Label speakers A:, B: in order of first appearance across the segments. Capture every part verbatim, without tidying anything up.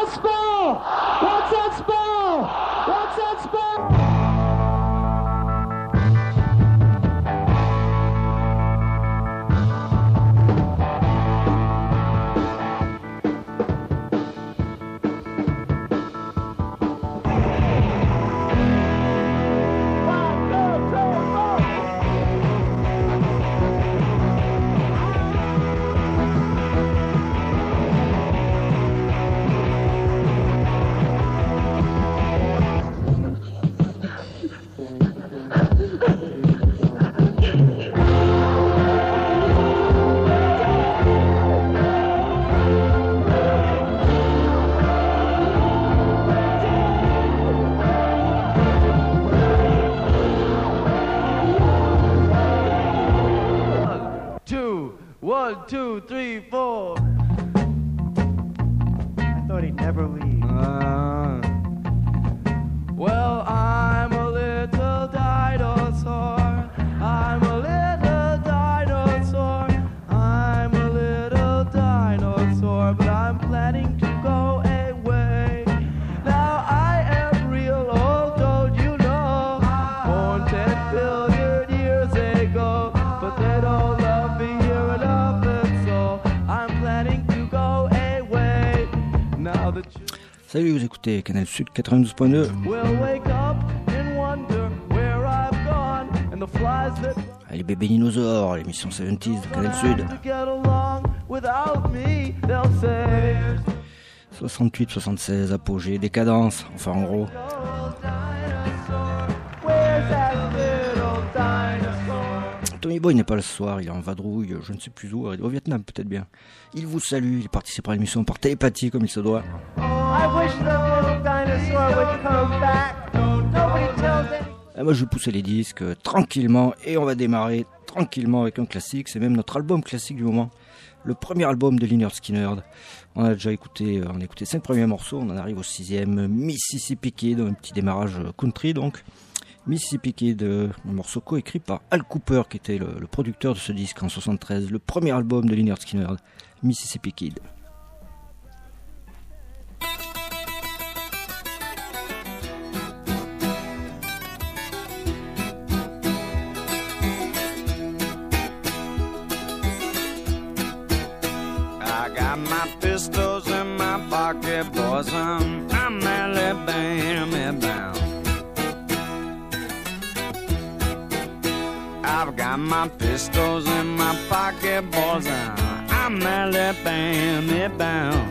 A: that spell? What's that spell? What's that spell?
B: One, two, three, four.
C: I thought he'd never leave.
B: Uh, well, I'm a little dinosaur. I'm a little dinosaur. I'm a little dinosaur, but I'm planning to go away. Now I am real old, don't you know? Born ten billion years ago, but they don't love me here enough, and so I'm planning to go away. Now the
D: Salut, vous écoutez Canal Sud quatre-vingt-douze point deux. Allez, bébé dinosaure, l'émission soixante-dix de Canal Sud. soixante-huit soixante-seize, apogée, décadence, enfin en gros. Tony Boy n'est pas là ce soir, il est en vadrouille, je ne sais plus où, au Vietnam peut-être bien. Il vous salue, il participe à l'émission par télépathie comme il se doit. Et moi je vais pousser les disques euh, tranquillement et on va démarrer tranquillement avec un classique, c'est même notre album classique du moment. Le premier album de Lynyrd Skynyrd. On a déjà écouté, on a écouté cinq premiers morceaux, on en arrive au sixième, Mississippi Kid, un petit démarrage country donc. Mississippi Kid, un morceau coécrit par Al Kooper qui était le, le producteur de ce disque en soixante-treize, le premier album de Lynyrd Skynyrd, Mississippi Kid.
E: I got my pistols in my pocket, boys, I'm, I'm Alabama bound. I've got my pistols in my pocket, boys, I'm Alabama bound.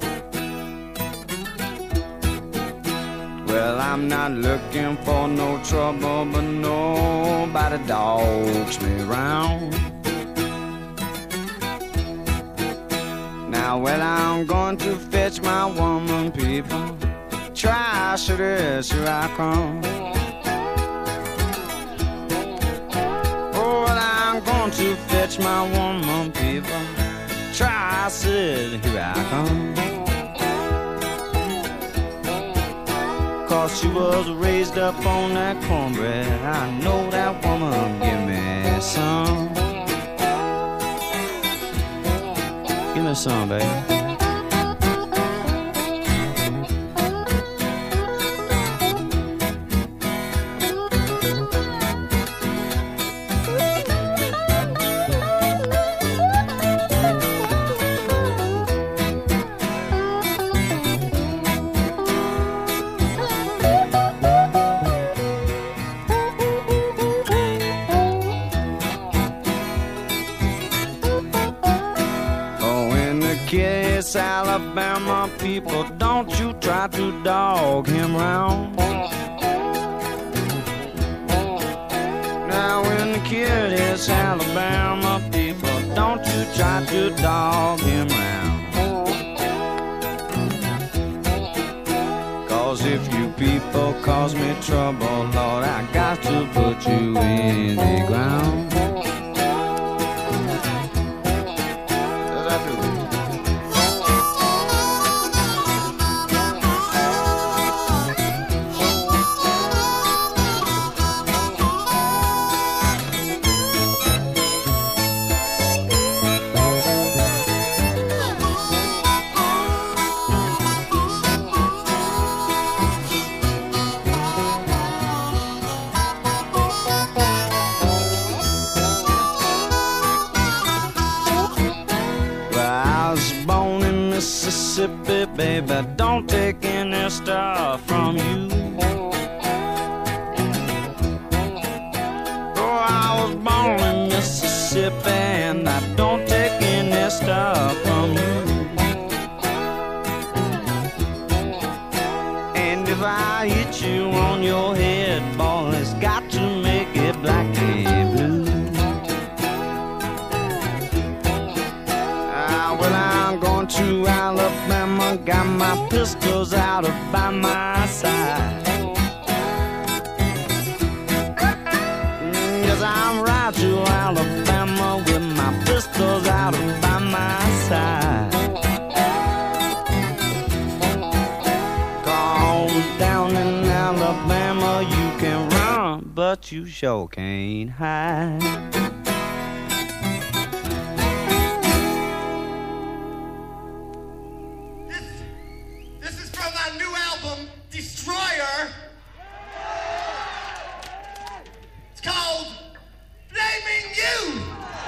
E: Well, I'm not looking for no trouble, but nobody dogs me around. Now, well, I'm going to fetch my woman, people. Try, shoulda, here I come. I'm going to fetch my woman, people. Try, I said, here I come. Cause she was raised up on that cornbread. I know that woman give me some. Give me some, baby. Alabama people, don't you try to dog him round. Now when the kid is Alabama people, don't you try to dog him round. Cause if you people cause me trouble, Lord, I got to put you in the ground. that don't take any stuff from you. Oh, I was born in Mississippi, and I don't take any stuff from you. And if I hit you on your head, boy, it's got to make it blackly blue. Ah, well, I'm going to Alabama, got my pistols out by my side. Mm, yes, I'm right to Alabama with my pistols out by my side. Down in Alabama you can run, but you sure can't hide.
C: This, this is from my new album, Destroyer. It's called Blaming You.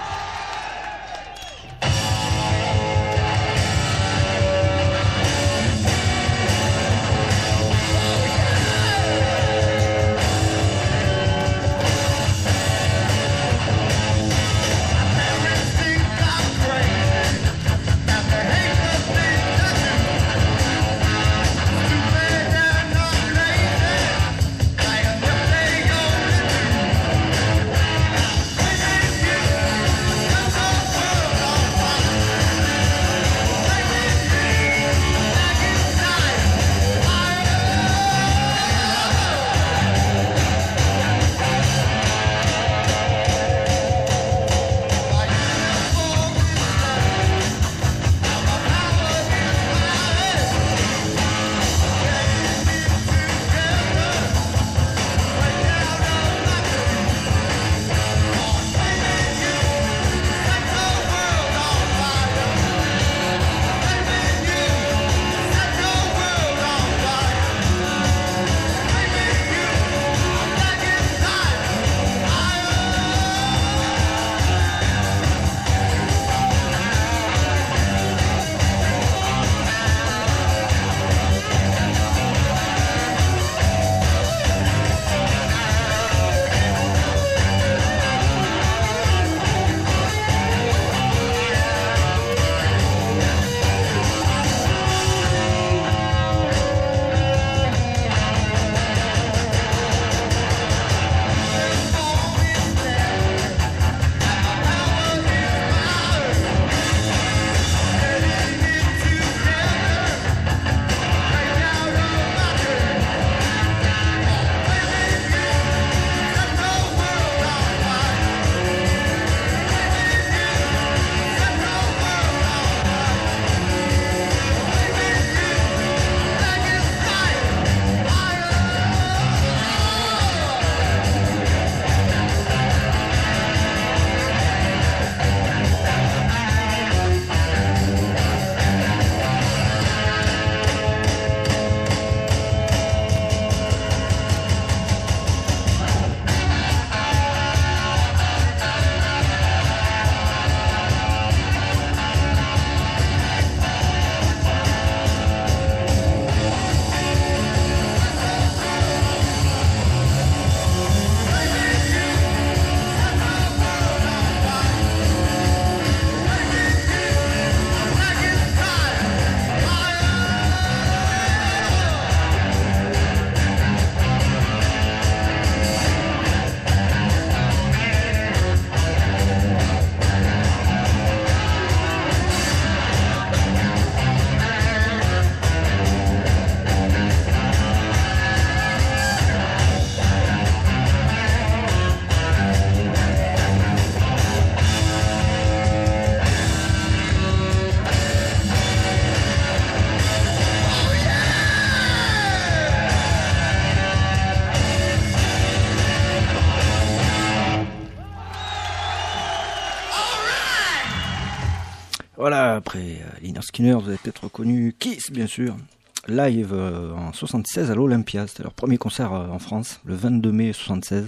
D: Voilà, après euh, Lynyrd Skynyrd, vous avez peut-être reconnu Kiss, bien sûr. Live euh, en soixante-seize à l'Olympia, c'était leur premier concert euh, en France, le vingt-deux mai soixante-seize.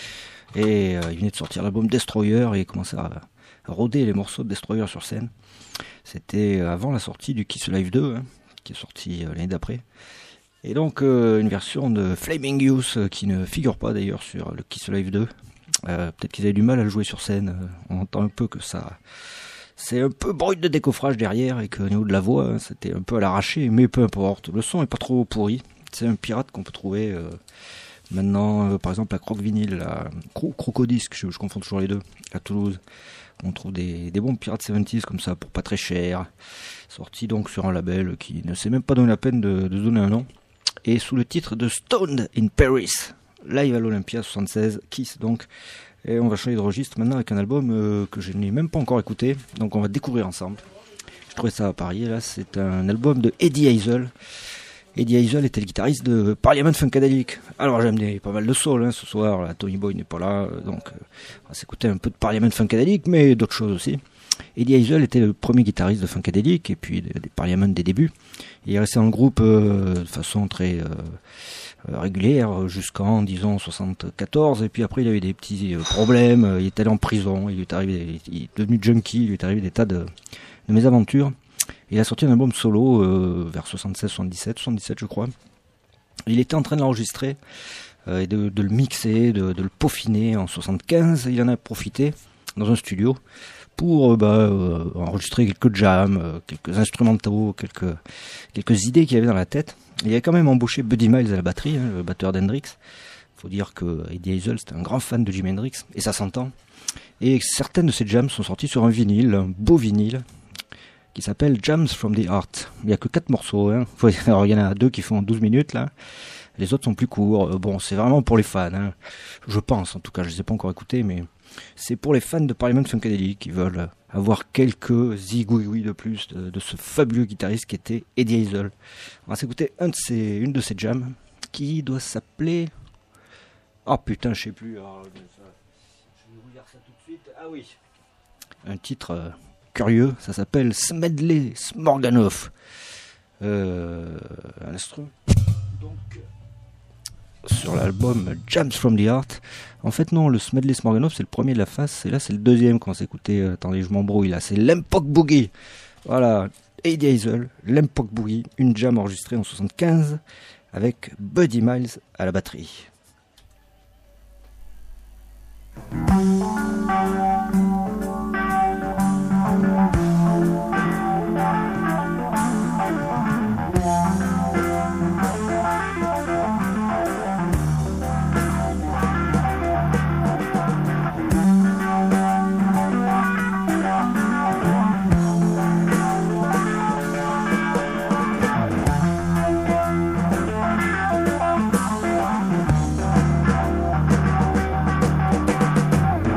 D: Et euh, ils venaient de sortir l'album Destroyer et ils commençaient à, à roder les morceaux de Destroyer sur scène. C'était avant la sortie du Kiss Live deux, hein, qui est sorti euh, l'année d'après. Et donc euh, une version de Flaming Youth euh, qui ne figure pas d'ailleurs sur le Kiss Live deux. Euh, peut-être qu'ils avaient du mal à le jouer sur scène. Euh, on entend un peu que ça, c'est un peu brut de décoffrage derrière et qu'au niveau de la voix, hein, c'était un peu à l'arraché. Mais peu importe, le son est pas trop pourri. C'est un pirate qu'on peut trouver euh, maintenant, euh, par exemple à Croc Vinyl, à Cro- Crocodisc, je, je confonds toujours les deux, à Toulouse. On trouve des, des bons pirates soixante-dix comme ça pour pas très cher. Sorti donc sur un label qui ne s'est même pas donné la peine de, de donner un nom. Et sous le titre de Stoned in Paris, live à l'Olympia soixante-seize, Kiss donc. Et on va changer de registre maintenant avec un album euh, que je n'ai même pas encore écouté. Donc on va découvrir ensemble. Je trouvais ça à parier là. C'est un album de Eddie Hazel. Eddie Hazel était le guitariste de Parliament Funkadelic. Alors j'aime des, pas mal de soul hein, ce soir, là, Tony Boy n'est pas là, donc euh, on va s'écouter un peu de Parliament Funkadelic, mais d'autres choses aussi. Eddie Hazel était le premier guitariste de Funkadelic, et puis des, des Parliament des débuts. Il est resté dans le groupe euh, de façon très euh, régulière jusqu'en, disons, soixante-quatorze, et puis après il a eu des petits euh, problèmes, il est allé en prison, il est, arrivé, il est devenu junkie, il lui est arrivé des tas de, de mésaventures. Il a sorti un album solo euh, vers soixante-seize, soixante-dix-sept, soixante-dix-sept je crois. Il était en train de l'enregistrer euh, et de, de le mixer, de, de le peaufiner en soixante-quinze. Il en a profité dans un studio pour euh, bah, euh, enregistrer quelques jams, euh, quelques instrumentaux, quelques, quelques idées qu'il avait dans la tête. Il avait quand même embauché Buddy Miles à la batterie, hein, le batteur d'Hendrix. Il faut dire que Eddie Hazel c'était un grand fan de Jimi Hendrix et ça s'entend. Et certaines de ces jams sont sorties sur un vinyle, un beau vinyle, qui s'appelle Jams from the Heart. Il n'y a que quatre morceaux. Hein. Alors, il y en a deux qui font douze minutes, là. Les autres sont plus courts. Bon, c'est vraiment pour les fans. Hein. Je pense, en tout cas. Je ne les ai pas encore écoutés, mais c'est pour les fans de Parliament Funkadelic qui veulent avoir quelques zigouigouis de plus de, de ce fabuleux guitariste qui était Eddie Hazel. On va s'écouter un de ces, une de ces jams qui doit s'appeler... Oh putain, je sais plus. Alors, je vais vous dire ça tout de suite. Ah oui. Un titre... Euh, curieux, ça s'appelle Smedley Smorganov. Euh, un instrument. Donc, sur l'album Jams from the Heart. En fait, non, le Smedley Smorganov, c'est le premier de la face, et là, c'est le deuxième qu'on s'est écouté. Attendez, je m'embrouille là. C'est l'Empok Boogie. Voilà, Eddie Hazel, l'Empok Boogie, une jam enregistrée en soixante-quinze avec Buddy Miles à la batterie.
F: Thank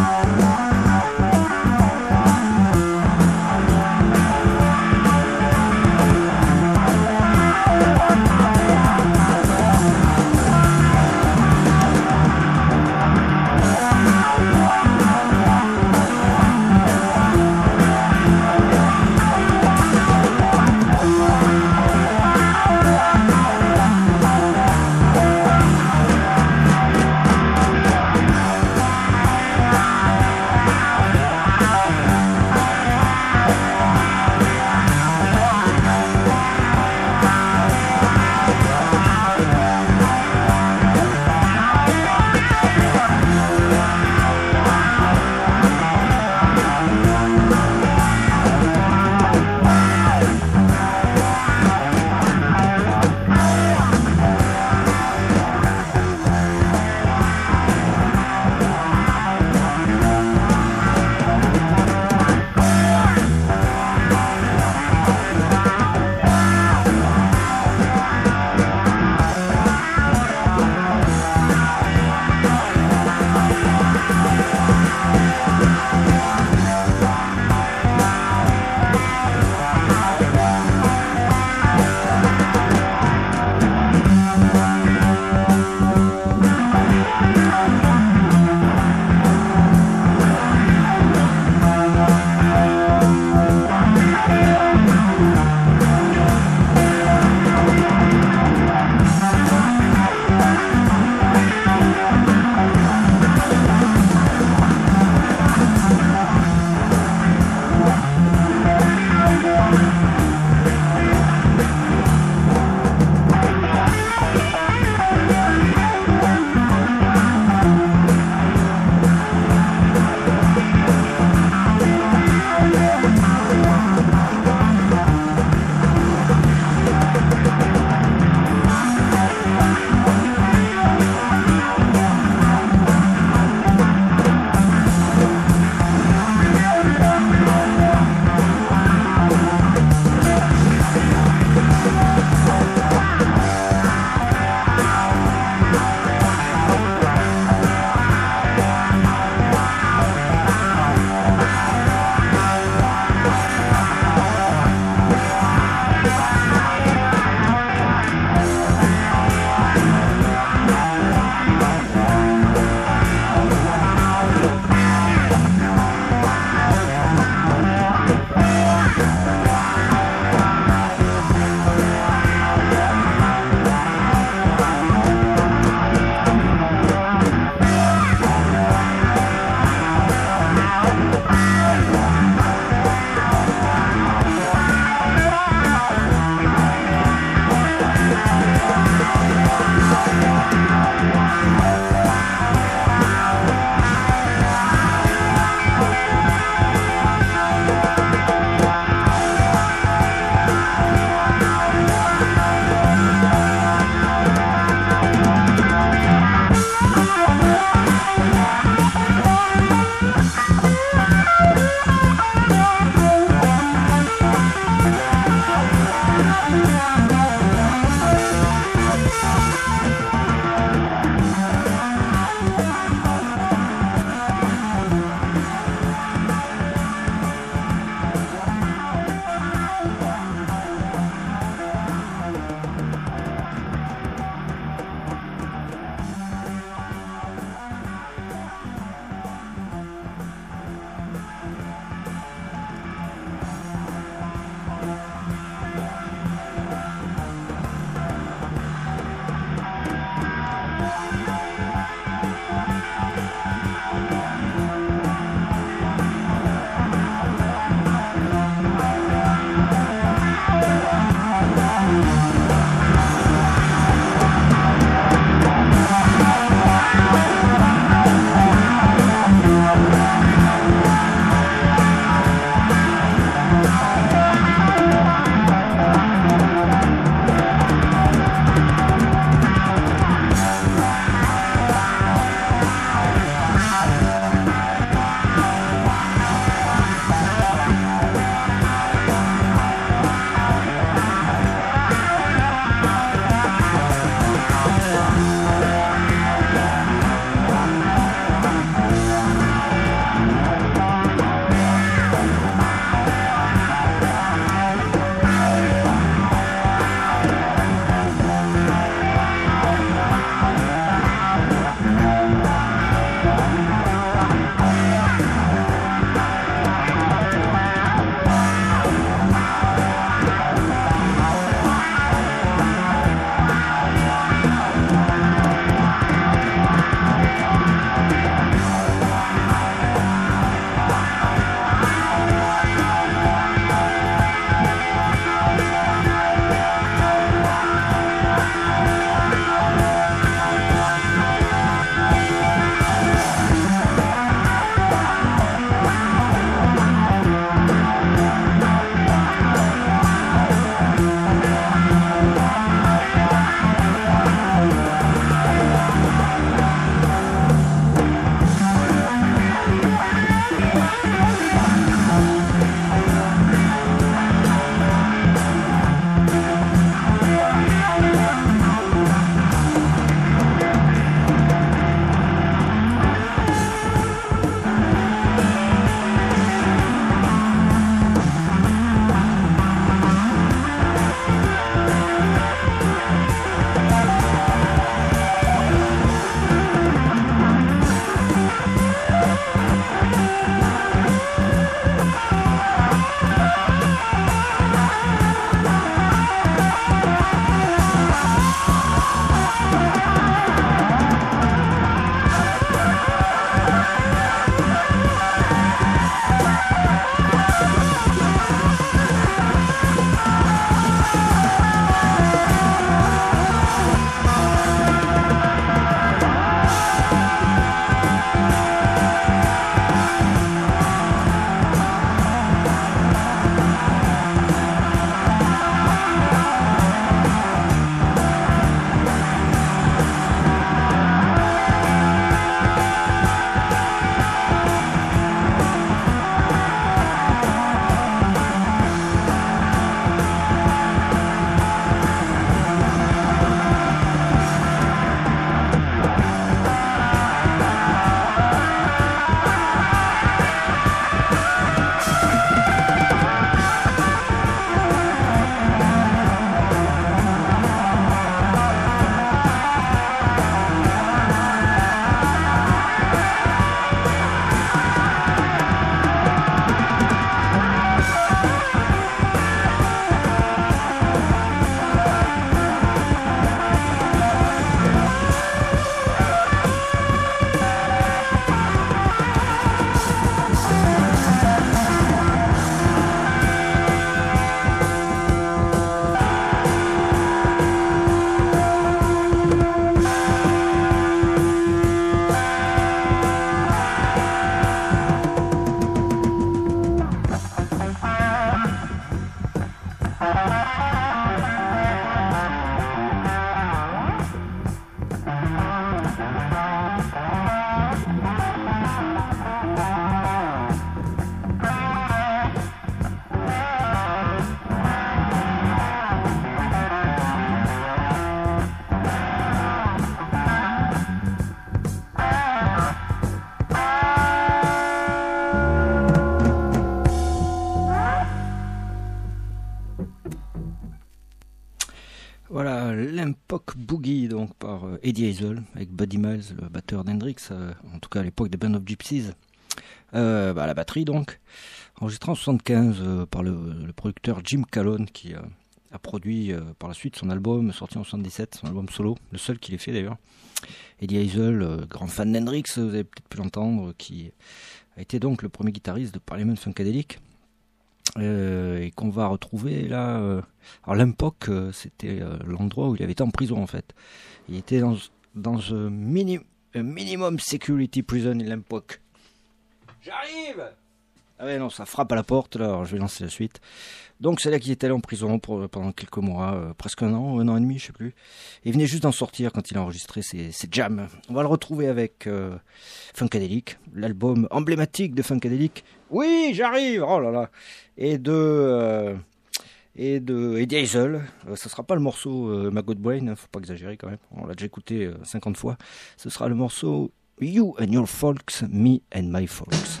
D: Boogie donc par euh, Eddie Hazel avec Buddy Miles, le batteur d'Hendrix, euh, en tout cas à l'époque des Band of Gypsies, euh, bah, à la batterie donc, enregistré en soixante-quinze euh, par le, le producteur Jim Calhoun qui euh, a produit euh, par la suite son album sorti en soixante-dix-sept, son album solo, le seul qu'il ait fait d'ailleurs. Eddie Hazel, euh, grand fan d'Hendrix, vous avez peut-être pu l'entendre, qui a été donc le premier guitariste de Parliament Funkadelic. Euh, et qu'on va retrouver là. Euh, alors l'Empoc, euh, c'était euh, l'endroit où il avait été en prison en fait. Il était dans dans un mini, un minimum security prison l'Empoc. J'arrive. Ah ouais non, ça frappe à la porte là. Alors je vais lancer la suite. Donc c'est là qu'il est allé en prison pour, pendant quelques mois, euh, presque un an, un an et demi, je sais plus. Il venait juste d'en sortir quand il a enregistré ses, ses jams. On va le retrouver avec euh, Funkadelic, l'album emblématique de Funkadelic. Oui, j'arrive. Oh là là. Et de euh, et de Eddie Hazel. Euh, ça sera pas le morceau euh, Maggot Brain, hein, faut pas exagérer quand même. On l'a déjà écouté euh, cinquante fois. Ce sera le morceau You and Your Folks, Me and My Folks.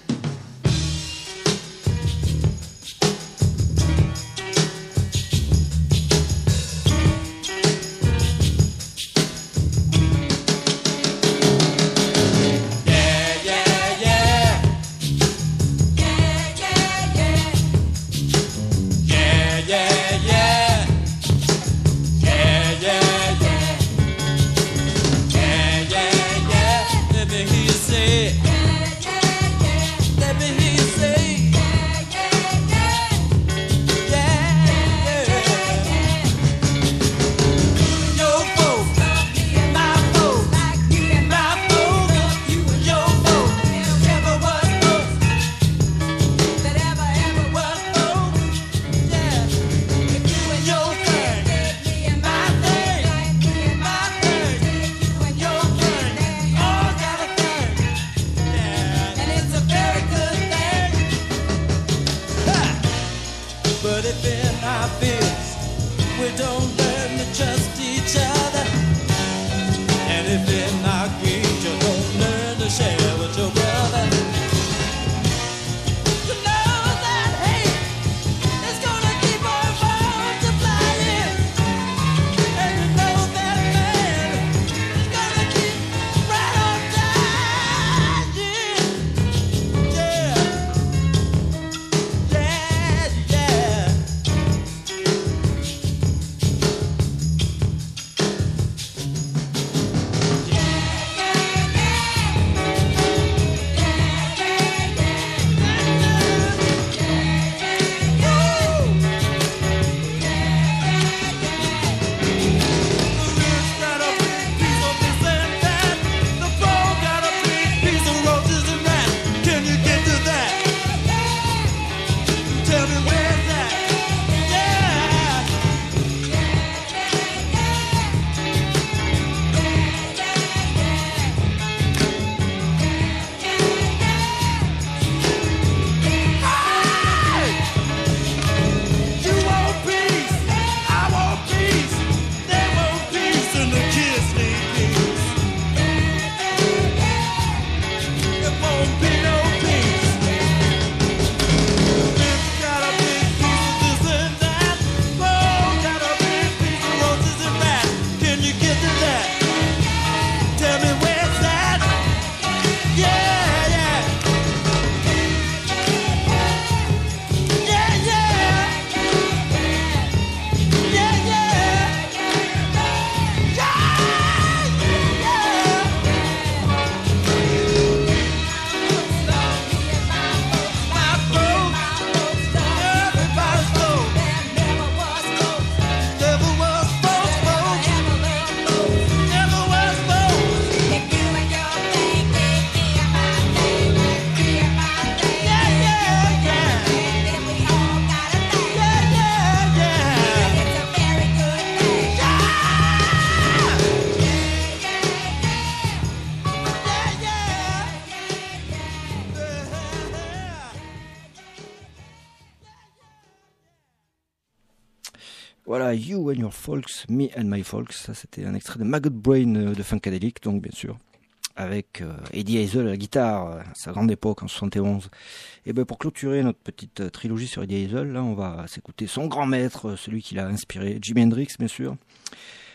D: Voilà, You and Your Folks, Me and My Folks. Ça, c'était un extrait de Maggot Brain de Funkadelic, donc bien sûr, avec euh, Eddie Hazel à la guitare, euh, sa grande époque en soixante et onze. Et ben pour clôturer notre petite euh, trilogie sur Eddie Hazel, là, on va s'écouter son grand maître, celui qui l'a inspiré, Jimi Hendrix, bien sûr.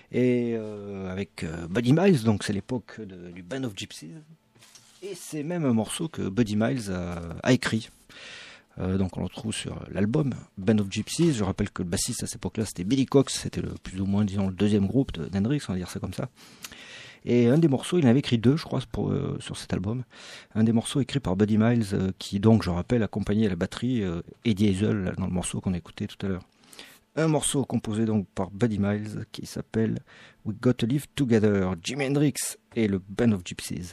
D: Et euh, avec euh, Buddy Miles, donc c'est l'époque de, du Band of Gypsies. Et c'est même un morceau que Buddy Miles a, a écrit. Euh, donc on le retrouve sur l'album Band of Gypsies. Je rappelle que le bassiste à cette époque-là c'était Billy Cox, c'était le, plus ou moins disons le deuxième groupe de, d'Hendrix, on va dire ça comme ça. Et un des morceaux, il en avait écrit deux je crois pour, euh, sur cet album. Un des morceaux écrits par Buddy Miles euh, qui donc je rappelle accompagnait à la batterie euh, Eddie Hazel dans le morceau qu'on a écouté tout à l'heure. Un morceau composé donc par Buddy Miles qui s'appelle We Got to Live Together, Jimi Hendrix et le Band of Gypsies.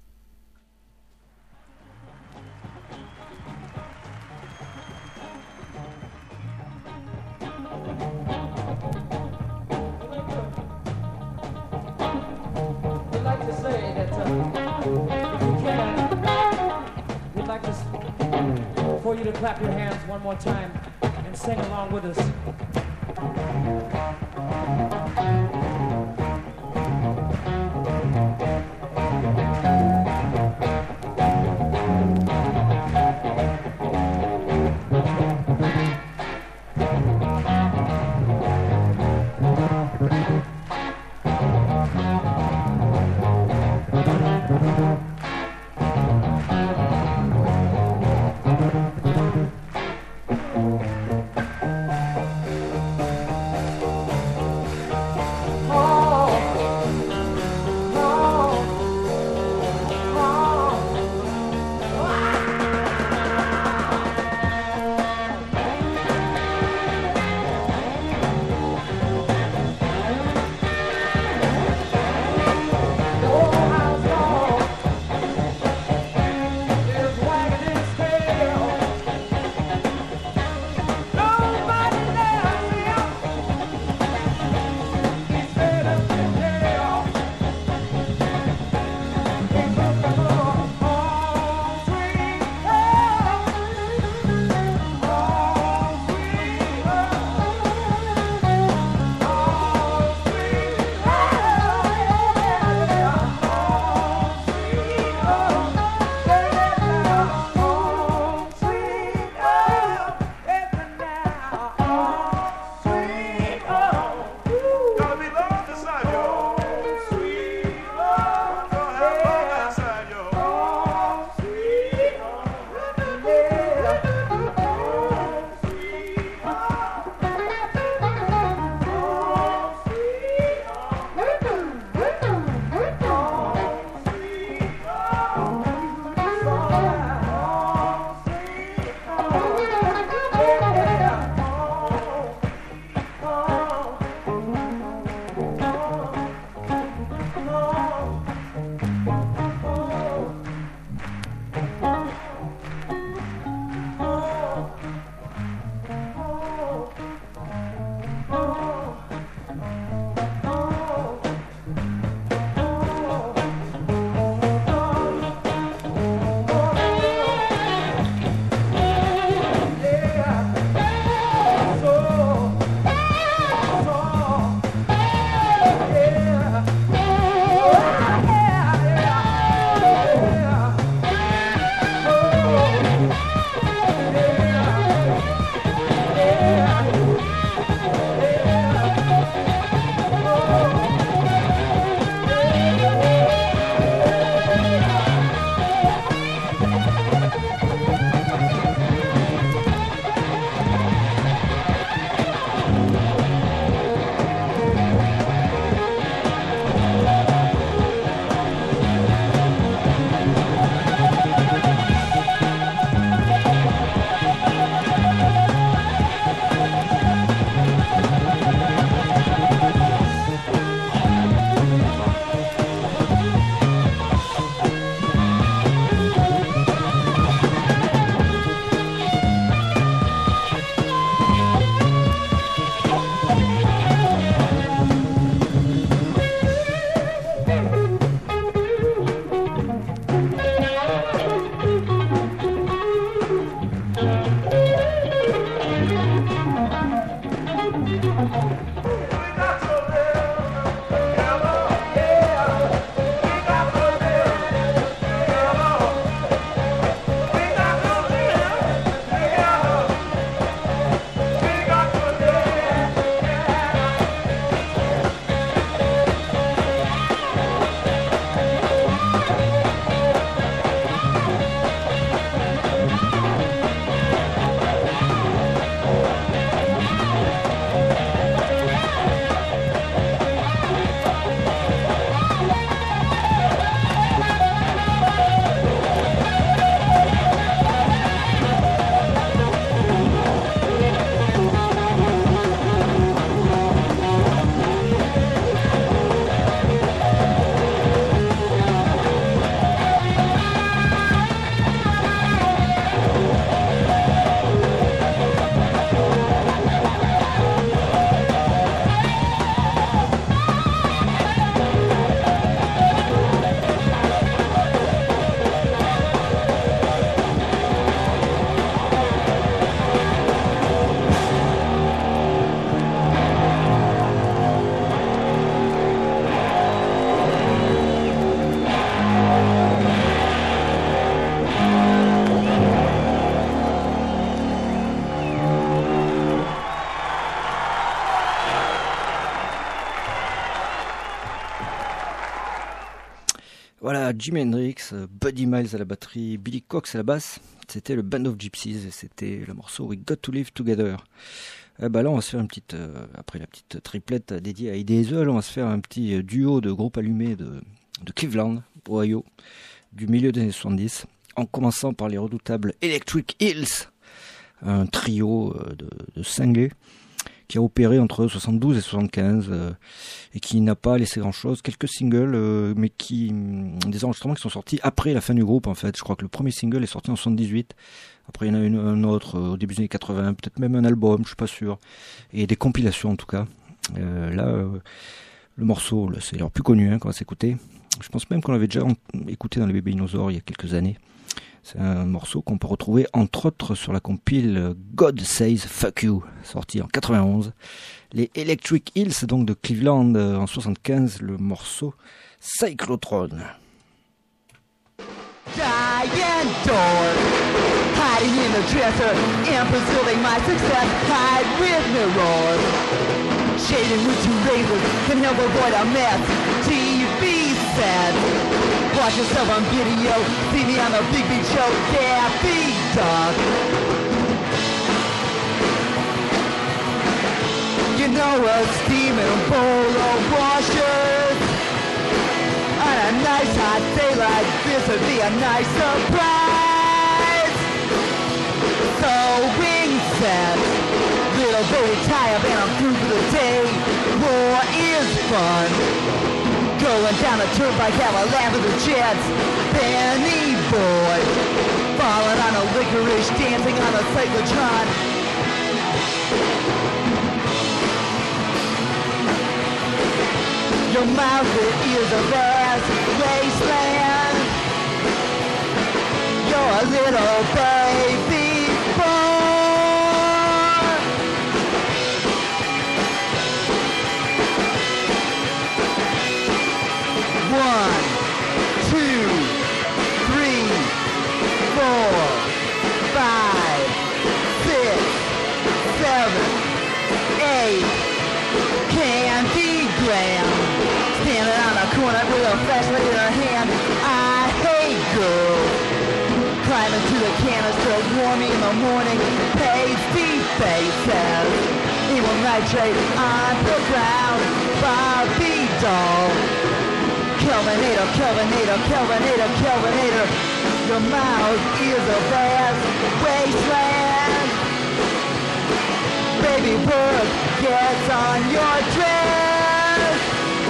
A: For you to clap your hands one more time and sing along with us.
D: Jimi Hendrix, Buddy Miles à la batterie, Billy Cox à la basse. C'était le Band of Gypsies et c'était le morceau We Got to Live Together. Eh ben là, on va se faire une petite, euh, après la petite triplette dédiée à Eddie Hazel, on va se faire un petit duo de groupes allumés de, de Cleveland, Ohio, du milieu des années soixante-dix, en commençant par les redoutables Electric Hills, un trio de, de cinglés qui a opéré entre soixante-douze et soixante-quinze euh, et qui n'a pas laissé grand-chose, quelques singles, euh, mais qui des enregistrements qui sont sortis après la fin du groupe en fait. Je crois que le premier single est sorti en soixante-dix-huit. Après il y en a une, un autre euh, au début des années quatre-vingts, peut-être même un album, je suis pas sûr, et des compilations en tout cas. Euh, là, euh, le morceau, là, c'est leur plus connu hein, qu'on va s'écouter. Je pense même qu'on l'avait déjà écouté dans les Bébés Dinosaures il y a quelques années. C'est un morceau qu'on peut retrouver entre autres sur la compile God Says Fuck You, sorti en quatre-vingt-onze. Les Electric Hills, donc de Cleveland en soixante-quinze, le morceau Cyclotron.
B: Giant door, hiding in the dresser, and pursuing my success, hide with mirrors. Shading with two razors can help avoid a mess. T V sets. Watch yourself on video, see me on the Big Beat Show, yeah, big dog. You know a steaming bowl of washers. On a nice hot day like this would be a nice surprise. Sewing sets, little bow tie up and I'm through for the day. War is fun. Going down the turnpike, have a laugh at the jets. Penny boy, falling on a licorice, dancing on a cyclotron. Your mouth is a vast wasteland. You're a little baby boy. One, two, three, four, five, six, seven, eight. Candy Graham, standing on a corner with a flashlight in her hand. I hate girls, climbing to the canister, warm in the morning. Pasty faces, evil nitrate on the ground. Barbie doll. Kelvinator, Kelvinator, Kelvinator, Kelvinator. Your mouth is a vast wasteland. Baby bird gets on your dress.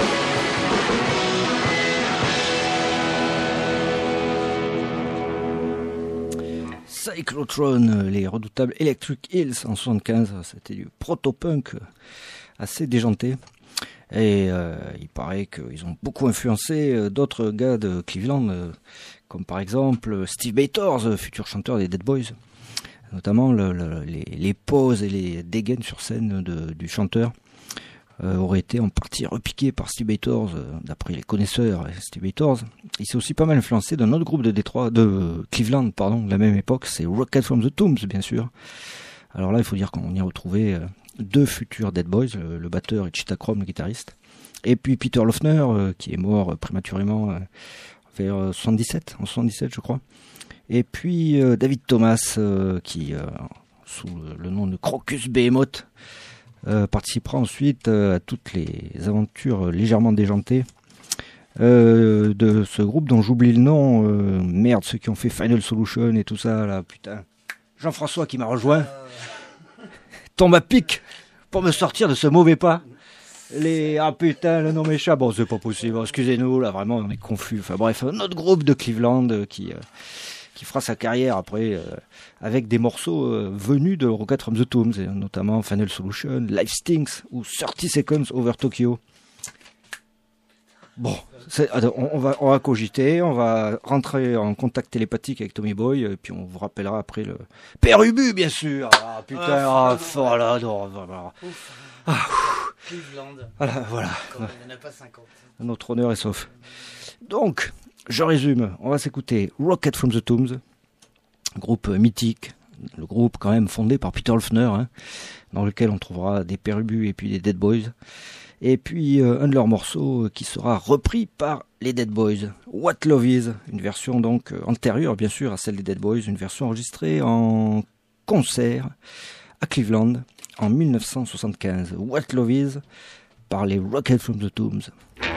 D: Cyclotron, les redoutables Electric Hills en soixante-quinze, c'était du proto-punk assez déjanté. Et euh, il paraît qu'ils ont beaucoup influencé euh, d'autres gars de Cleveland, euh, comme par exemple Steve Bators, euh, futur chanteur des Dead Boys. Notamment le, le, les, les pauses et les dégaines sur scène de, du chanteur euh, auraient été en partie repiquées par Steve Bators, euh, d'après les connaisseurs. Steve Bators, il s'est aussi pas mal influencé d'un autre groupe de Détroit, de Cleveland, pardon, de la même époque, c'est Rocket from the Tombs, bien sûr. Alors là, il faut dire qu'on y a retrouvé euh, deux futurs Dead Boys, le, le batteur et Cheetah Chrome, le guitariste, et puis Peter Lofner, euh, qui est mort euh, prématurément euh, vers euh, soixante-dix-sept, en soixante-dix-sept je crois, et puis euh, David Thomas, euh, qui, euh, sous le nom de Crocus Behemoth, euh, participera ensuite euh, à toutes les aventures légèrement déjantées euh, de ce groupe dont j'oublie le nom, euh, merde, ceux qui ont fait Final Solution et tout ça, là, putain, Jean-François qui m'a rejoint, tombe à pic pour me sortir de ce mauvais pas. Les ah putain le nom m'échappe, bon c'est pas possible, excusez-nous là vraiment on est confus. Enfin bref, un autre groupe de Cleveland euh, qui euh, qui fera sa carrière après euh, avec des morceaux euh, venus de Rocket from the Tombs, et notamment Final Solution, Life Stinks ou thirty Seconds Over Tokyo. Bon, c'est, attends, on, on va on va cogiter, on va rentrer en contact télépathique avec Tommy Boy, et puis on vous rappellera après le Père Ubu bien sûr. Ah putain, ah, ah voilà, non, voilà. Ah,
F: Cleveland.
D: Voilà, voilà.
F: Il n'y en a pas cinquante.
D: Notre honneur est sauf. Donc, je résume. On va s'écouter Rocket from the Tombs, groupe mythique, le groupe quand même fondé par Peter Lofner, hein, dans lequel on trouvera des Père Ubu et puis des Dead Boys. Et puis euh, un de leurs morceaux qui sera repris par les Dead Boys, What Love Is, une version donc euh, antérieure bien sûr à celle des Dead Boys, une version enregistrée en concert à Cleveland en dix-neuf cent soixante-quinze. What Love Is par les Rockets from the Tombs.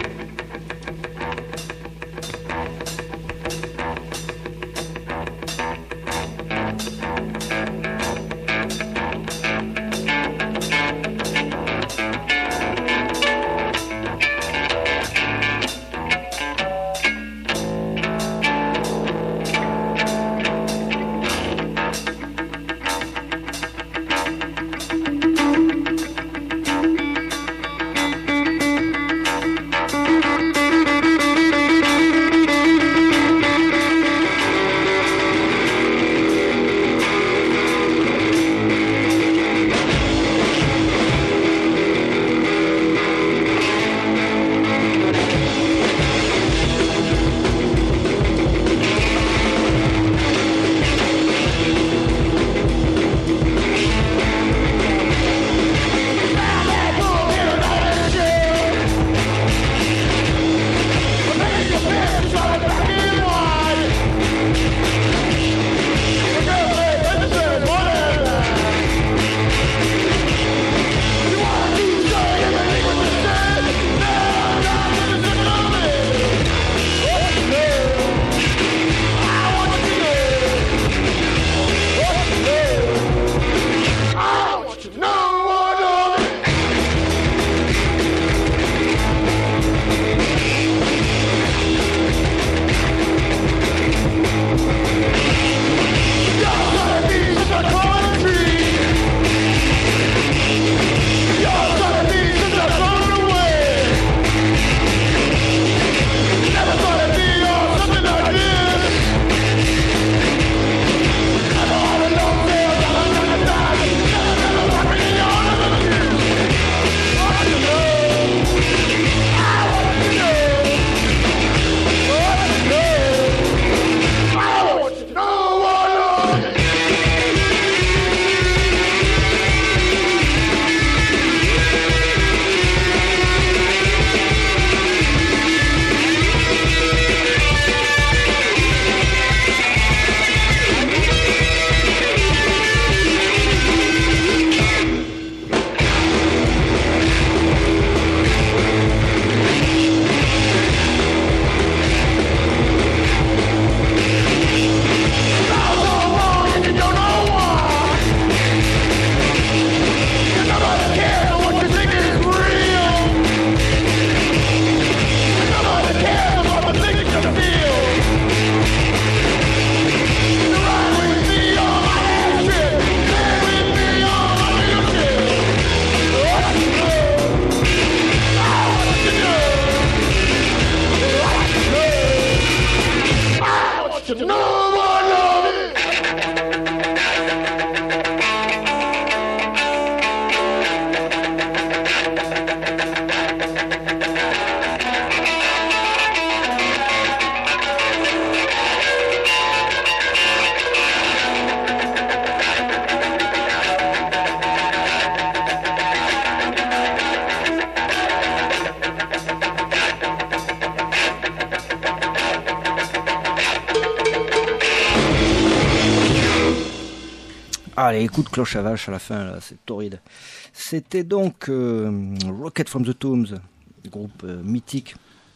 D: Ah, les coups de cloche à vache à la fin, là, c'est torride. C'était donc euh, Rocket from the Tombs, groupe euh, mythique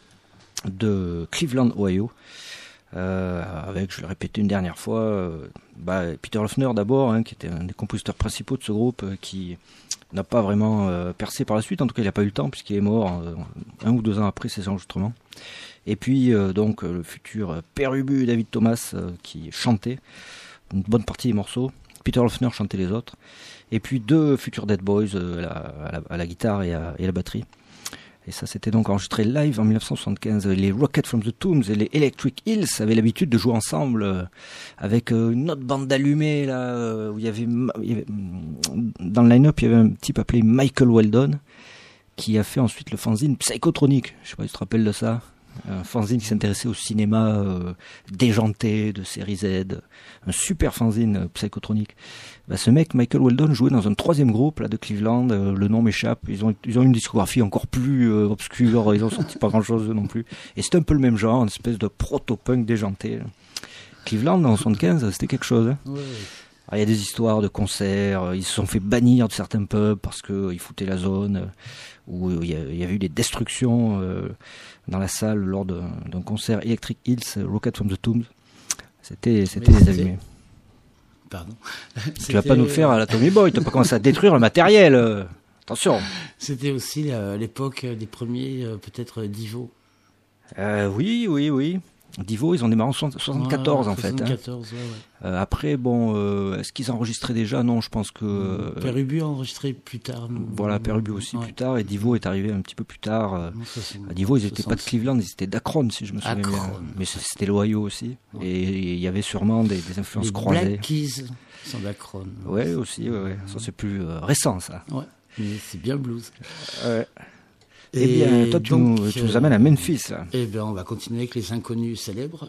D: de Cleveland, Ohio. Euh, avec, je l'ai répété une dernière fois, euh, bah, Peter Lofner d'abord, hein, qui était un des compositeurs principaux de ce groupe, euh, qui n'a pas vraiment euh, percé par la suite. En tout cas, il n'a pas eu le temps puisqu'il est mort euh, un ou deux ans après ses enregistrements. Et puis euh, donc le futur père Ubu David Thomas euh, qui chantait une bonne partie des morceaux. Peter Lofner chantait les autres. Et puis deux futurs Dead Boys euh, à, la, à, la, à la guitare et à, et à la batterie. Et ça, c'était donc enregistré live en dix-neuf cent soixante-quinze. Les Rockets from the Tombs et les Electric Hills avaient l'habitude de jouer ensemble euh, avec euh, une autre bande d'allumés là, euh, où il y, avait, il y avait dans le line-up, il y avait un type appelé Michael Weldon qui a fait ensuite le fanzine Psychotronic. Je sais pas si tu te rappelles de ça. un fanzine qui s'intéressait au cinéma euh, déjanté de série Z, un super fanzine euh, psychotronique. Bah, ce mec, Michael Weldon, jouait dans un troisième groupe là de Cleveland, euh, le nom m'échappe. Ils ont ils ont une discographie encore plus euh, obscure, ils ont sorti pas grand chose non plus. Et c'était un peu le même genre, une espèce de proto-punk déjanté. Cleveland en soixante-quinze, c'était quelque chose. Hein.
G: Ouais.
D: Alors, il y a des histoires de concerts, ils se sont fait bannir de certains pubs parce qu'ils foutaient la zone, euh, où il y, a, il y avait eu des destructions euh, dans la salle lors de, d'un concert Electric Hills, Rocket from the Tombs. C'était, c'était
G: Mais
D: des
G: c'était-
D: allumés.
G: Pardon.
D: Tu vas pas nous faire à la Tommy Boy, tu vas pas commencer à détruire le matériel. euh. Attention.
G: C'était aussi euh, l'époque des premiers, euh, peut-être, Divo.
D: Euh, oui, oui, oui. Divo, ils ont démarré en soixante-quatorze
G: Ouais,
D: en fait. hein.
G: soixante-quatorze, ouais, ouais.
D: Euh, après, bon, euh, est-ce qu'ils enregistraient déjà? Non, je pense que... euh,
G: Père Ubu a enregistré plus tard. nous.
D: Voilà, Père Ubu aussi
G: Ouais.
D: plus tard, et Divo est arrivé un petit peu plus tard. euh.
G: Non, soixante-
D: À Divo, ils n'étaient pas de
G: soixante-
D: Cleveland, ils étaient d'Akron, si je me souviens bien.
G: Akron.
D: Mais c'était l'Ohio aussi.
G: Ouais.
D: Et il y avait sûrement des, des influences
G: Les
D: croisées.
G: Black Keys sont d'Akron.
D: Ouais, aussi, ouais, ouais. Ça, c'est plus euh, récent, ça.
G: Ouais, mais c'est bien blues.
D: Ouais. Eh bien, toi, tu,
G: donc,
D: nous, tu
G: euh,
D: nous amènes à Memphis, là.
G: Eh bien, on va continuer avec les inconnus célèbres.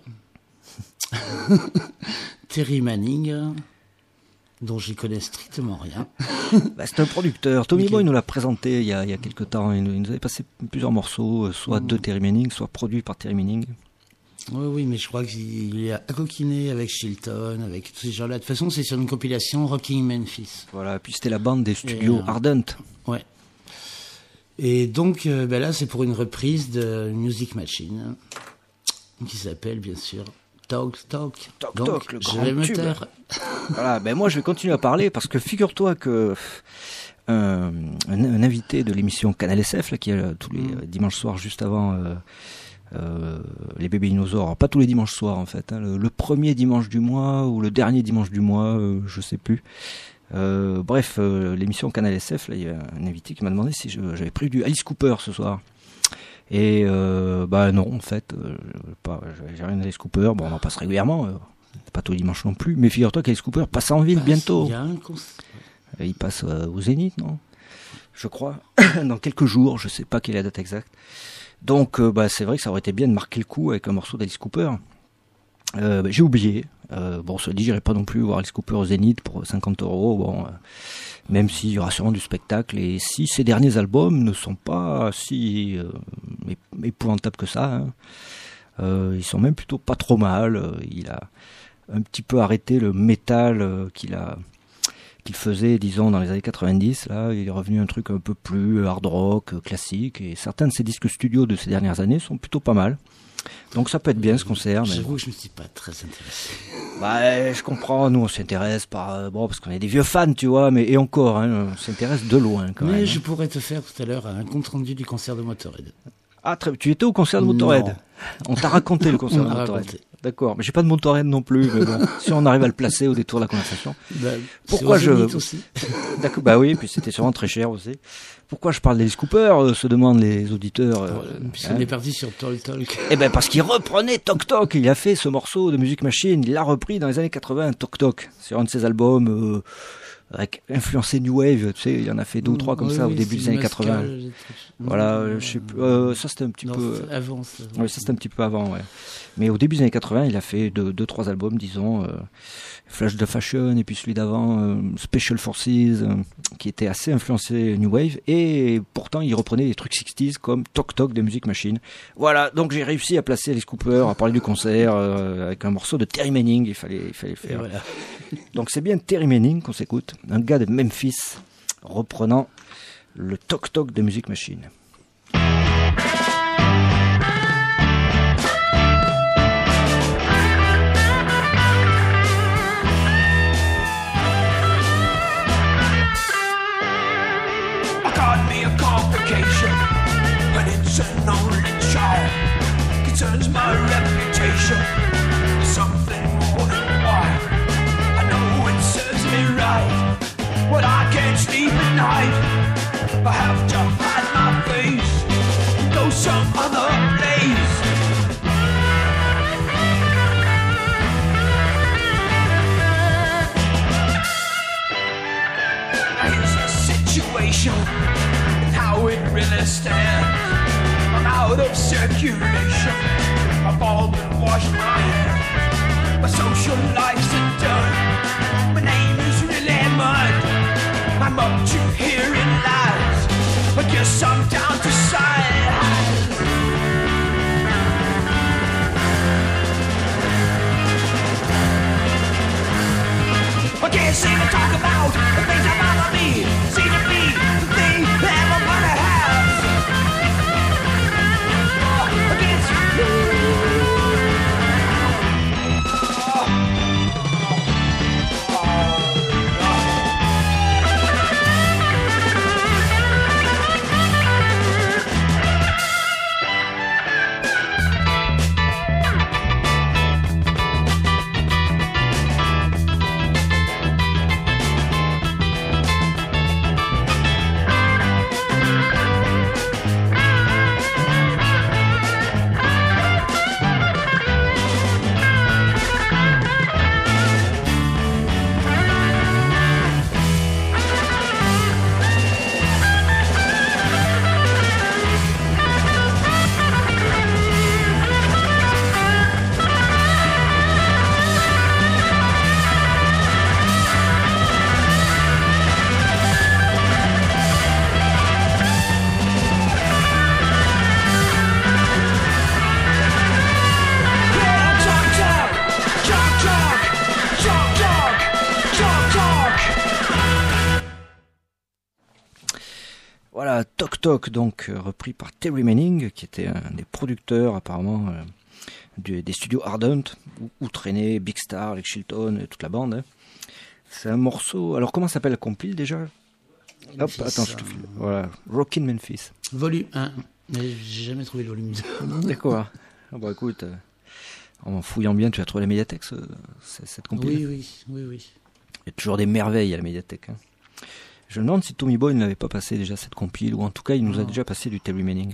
G: Terry Manning, dont j'y connais strictement rien.
D: Bah, c'est un producteur. Tommy
G: Ok.
D: Boy nous l'a présenté il y a, il y a quelques temps. Il nous, il nous avait passé plusieurs morceaux, euh, soit
G: Mm.
D: de Terry Manning, soit produits par Terry Manning.
G: Oui, oui, mais je crois qu'il est à coquiner avec Chilton, avec tous ces gens-là. De toute façon, c'est sur une compilation Rocking Memphis.
D: Voilà. Puis c'était la bande des studios
G: euh,
D: Ardent.
G: Ouais. Et donc, euh, ben là, c'est pour une reprise de Music Machine, qui s'appelle, bien sûr, Talk Talk.
D: Talk
G: donc,
D: Talk, le
G: je
D: grand
G: vais me
D: tube.
G: taire.
D: Voilà, ben moi je vais continuer à parler parce que figure-toi que euh, un, un invité de l'émission Canal S F là, qui est euh, tous les
G: Mm.
D: euh, dimanches soirs juste avant euh, euh, les bébés dinosaures, alors, pas tous les dimanches soirs en fait, hein, le, le premier dimanche du mois ou le dernier dimanche du mois, euh, je sais plus. Euh, bref, euh, l'émission Canal S F, là, il y a un invité qui m'a demandé si je- j'avais pris du Alice Cooper ce soir. Et euh, bah non, en fait, euh, pas, j'ai rien d'Alice Cooper. Bon, on en passe régulièrement, euh, pas tous les dimanches non plus. Mais figure-toi qu'Alice Cooper passe en ville bientôt.
G: Il y a un concert.
D: Il passe euh, au Zénith, non? Je crois. Dans quelques jours, je sais pas quelle est la date exacte. Donc, euh, bah, c'est vrai que ça aurait été bien de marquer le coup avec un morceau d'Alice Cooper. Euh, bah, j'ai oublié. Euh, bon, ça dit, j'irai pas non plus voir Alice Cooper au Zénith pour cinquante euros. Bon, euh, même s'il y aura sûrement du spectacle. Et si ces derniers albums ne sont pas si euh, ép- épouvantables que ça, hein, euh, ils sont même plutôt pas trop mal. Euh, il a un petit peu arrêté le métal euh, qu'il a qu'il faisait, disons, dans les années quatre-vingt-dix. Là, il est revenu un truc un peu plus hard rock, euh, classique. Et certains de ses disques studio de ces dernières années sont plutôt pas mal. Donc ça peut être bien ce concert. Mais
G: J'avoue que je me suis pas très intéressé.
D: bah, je comprends, nous on s'intéresse par euh, bon parce qu'on est des vieux fans, tu vois, mais et encore, hein, on s'intéresse de loin quand
G: Mais
D: même.
G: je
D: hein.
G: pourrais te faire tout à l'heure un compte rendu du concert de Motorhead.
D: Ah, très... tu étais au concert de Motorhead.
G: Non.
D: On t'a raconté le concert
G: On
D: de
G: m'a
D: Motorhead.
G: raconté.
D: D'accord, mais j'ai pas de Motorhead non plus. Mais bon, si on arrive à le placer au détour de la conversation.
G: Bah,
D: Pourquoi
G: c'est au
D: je-
G: Zénith aussi.
D: D'accord, bah oui, puis c'était sûrement très cher aussi. Pourquoi je parle d'Alice Cooper, euh, se demandent les auditeurs. euh,
G: Voilà, Puisqu'on
D: hein.
G: est parti sur Talk Talk.
D: Eh ben parce qu'il reprenait Tok Tok, il a fait ce morceau de Music Machine, il l'a repris dans les années quatre-vingts, Tok Tok, sur un de ses albums euh, avec influencé New Wave, tu sais, il en a fait deux ou trois comme
G: Oui,
D: ça au
G: oui,
D: début
G: c'est
D: des années
G: Mascal,
D: quatre-vingts.
G: des trucs.
D: Voilà,
G: Non,
D: euh, je sais plus, euh, ça c'était un petit
G: non,
D: peu...
G: c'est avant ça.
D: Oui, ça c'était un petit peu avant, ouais. Mais au début des années quatre-vingts, il a fait deux, deux trois albums, disons, euh, Flash de Fashion, et puis celui d'avant, euh, Special Forces, euh, qui était assez influencé New Wave, et pourtant il reprenait des trucs sixties comme Tok Tok de Music Machine. Voilà, donc j'ai réussi à placer Alice Cooper, à parler du concert, euh, avec un morceau de Terry Manning, il fallait, il fallait le
G: Et
D: faire.
G: voilà.
D: Donc c'est bien Terry Manning qu'on s'écoute, un gars de Memphis, reprenant le Tok Tok de Music Machine.
H: I got me a complication, and it's an only child. Concerns my reputation, something more than wild. I know it serves me right, but I can't sleep at night. I have to hide my face, go some other place. Here's the situation, and how it really stands. I'm out of circulation. I've all but washed my hair. My social life's a dud. My name is really mud. I'm up to hearing lies. I guess I'm down to size. I can't seem to talk about the things that bother me. Seem to be the thing that everybody has. Oh, against you.
D: Voilà, Toc Toc, donc euh, repris par Terry Manning, qui était un des producteurs apparemment euh, du, des studios Ardent, où, où traînaient Big Star, Alex Chilton et toute la bande. Hein. C'est un morceau. Alors comment s'appelle la compile déjà?
G: Memphis,
D: Hop, attends, je te
G: euh,
D: file. Voilà, Rockin' Memphis.
G: Volume un. Mais j'ai jamais trouvé le volume deux.
D: D'accord. Ah bah écoute, euh, en fouillant bien, tu vas trouver la médiathèque, ce, ce- cette compile.
G: Oui, oui, oui, oui.
D: Il y a toujours des merveilles à la médiathèque. Hein. Je me demande si Tommy Boy ne l'avait pas passé déjà cette compile, ou en tout cas il nous a
G: Non.
D: déjà passé du Terry Manning.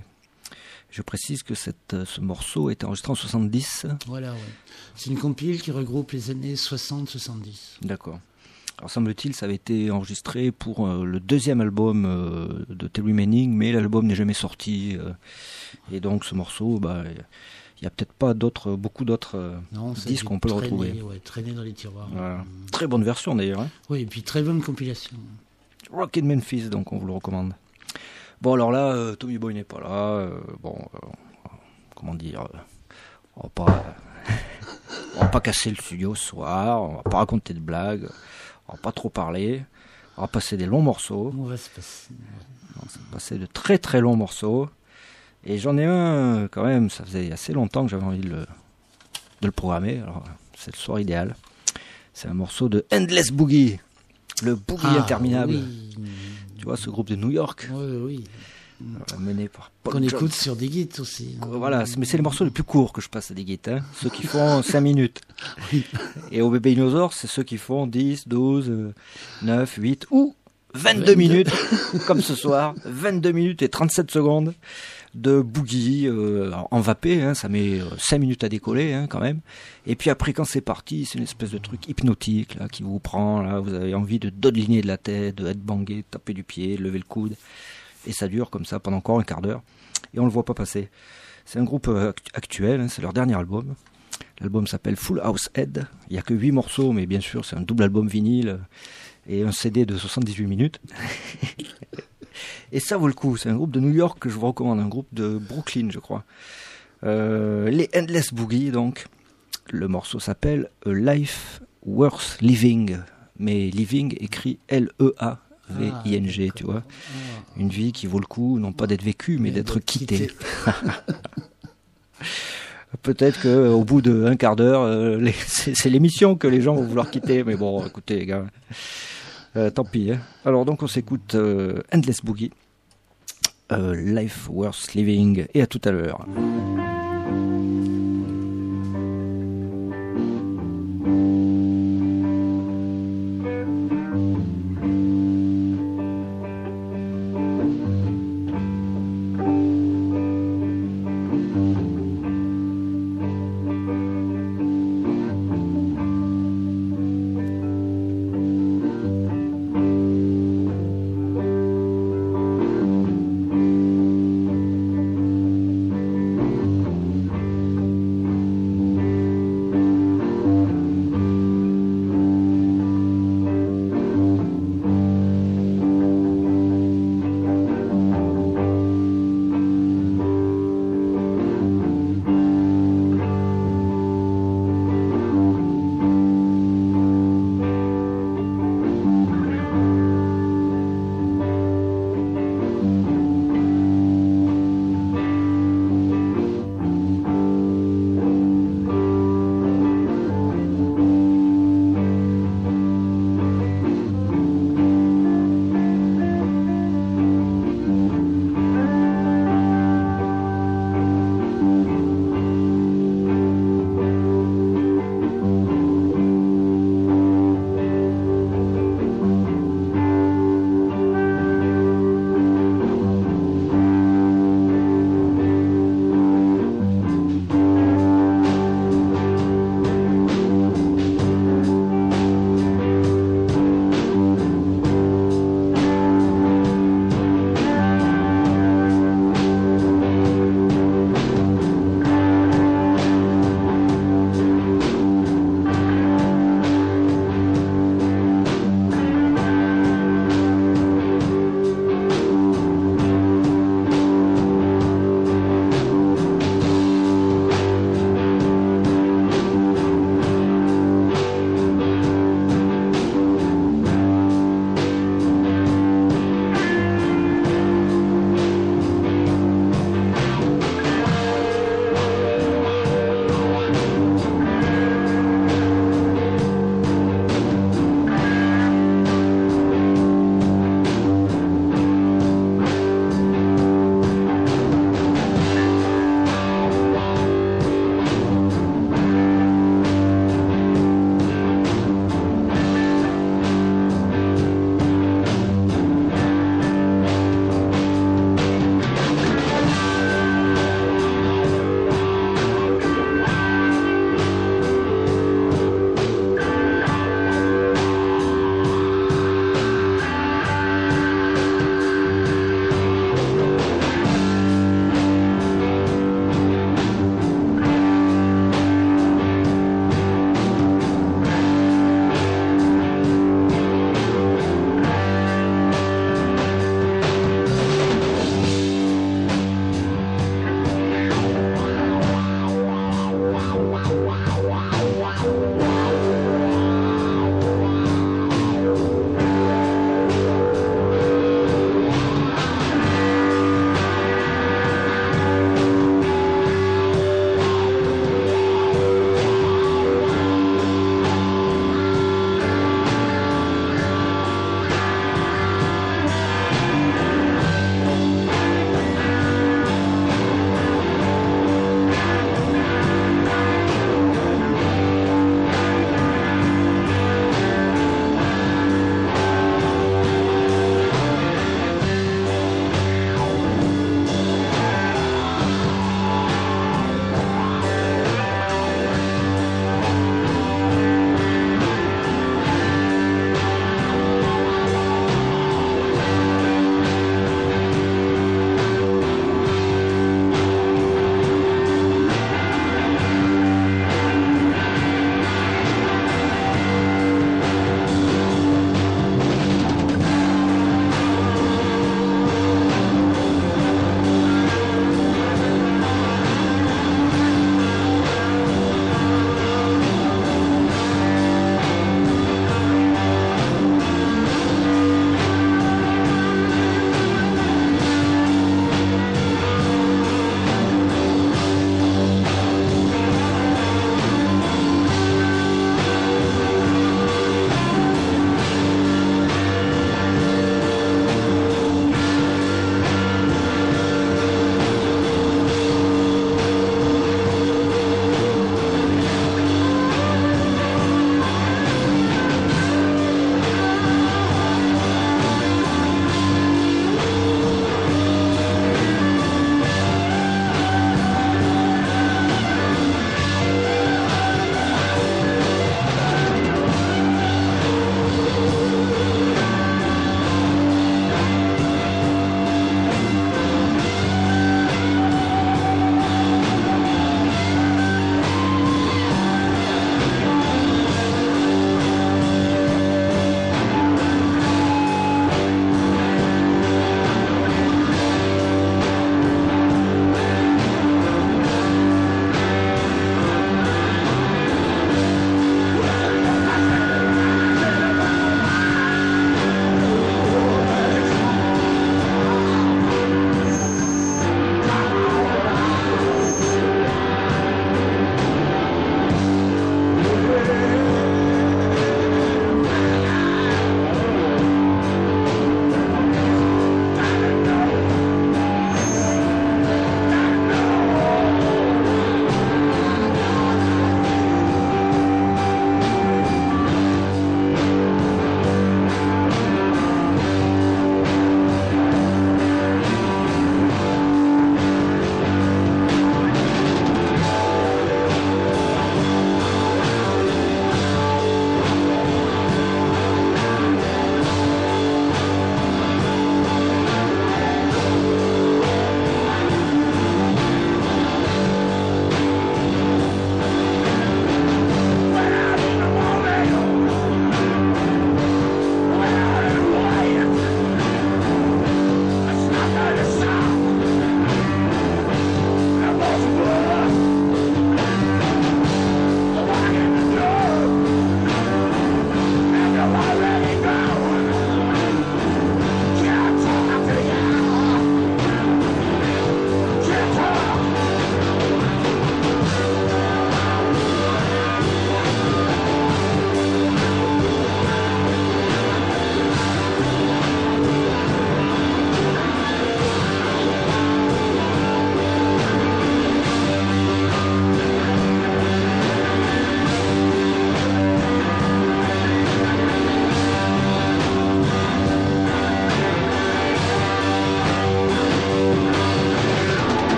D: Je précise que cette, euh, ce morceau est enregistré en soixante-dix.
G: Voilà, ouais. C'est une compile qui regroupe les années soixante soixante-dix.
D: D'accord. Alors semble-t-il, ça avait été enregistré pour euh, le deuxième album euh, de Terry Manning, mais l'album n'est jamais sorti. euh, et donc ce morceau, bah, il n'y a peut-être pas d'autres, beaucoup d'autres euh,
G: Non, ça a
D: disques
G: dû
D: qu'on peut le
G: traîner,
D: retrouver.
G: Ouais, traîner dans les tiroirs.
D: Voilà.
G: Mm.
D: Très bonne version d'ailleurs. Hein.
G: Oui, et puis très bonne compilation.
D: Rockin' Memphis, donc on vous le recommande. Bon alors là, euh, Tommy Boy n'est pas là. euh, bon, euh, comment dire, euh, on va pas, on va pas casser le studio ce soir. On va pas raconter de blagues. On va pas trop parler. On va passer des longs morceaux.
G: On va se passer.
D: On va passer de très très longs morceaux. Et j'en ai un quand même. Ça faisait assez longtemps que j'avais envie de le, de le programmer. Alors c'est le soir idéal. C'est un morceau de Endless Boogie. Le boogie
G: Ah,
D: interminable.
G: Oui,
D: Tu vois, ce groupe de New York,
G: oui, oui.
D: euh, mené par Paul
G: Qu'on
D: Jones.
G: écoute sur des guides aussi. hein.
D: Voilà, c'est- mais c'est les morceaux les plus courts que je passe à des guides, hein, ceux qui font cinq minutes. Et au Bébé Dinosaure, c'est ceux qui font dix, douze, euh, neuf, huit ou vingt-deux
G: vingt-deux.
D: minutes, comme ce soir, vingt-deux minutes et trente-sept secondes de boogie euh, en vapé, hein, ça met euh, cinq minutes à décoller hein, quand même. Et puis après quand c'est parti, c'est une espèce de truc hypnotique là qui vous prend, là vous avez envie de dodeliner de la tête, de headbanger, de taper du pied, de lever le coude. Et ça dure comme ça pendant encore un quart d'heure. Et on le voit pas passer. C'est un groupe euh, act- actuel, hein, c'est leur dernier album. L'album s'appelle Full House Head. Il y a que huit morceaux, mais bien sûr c'est un double album vinyle et un C D de soixante-dix-huit minutes. Et ça vaut le coup. C'est un groupe de New York que je vous recommande, un groupe de Brooklyn, je crois. Euh, les Endless Boogie, donc. Le morceau s'appelle A Life Worth Living, mais living écrit L E A V I N G,
G: Ah,
D: tu vois.
G: Ah.
D: Une vie qui vaut le coup, non pas d'être vécue, mais,
G: Mais
D: d'être
G: d'être
D: quittée.
G: quitté.
D: Peut-être qu'au bout d'un quart d'heure, euh, les- c'est c'est l'émission que les gens vont vouloir quitter. Mais bon, écoutez les gars, euh, tant pis. Hein. Alors donc on s'écoute euh, Endless Boogie, euh, Life Worth Living, et à tout à l'heure.
I: Thank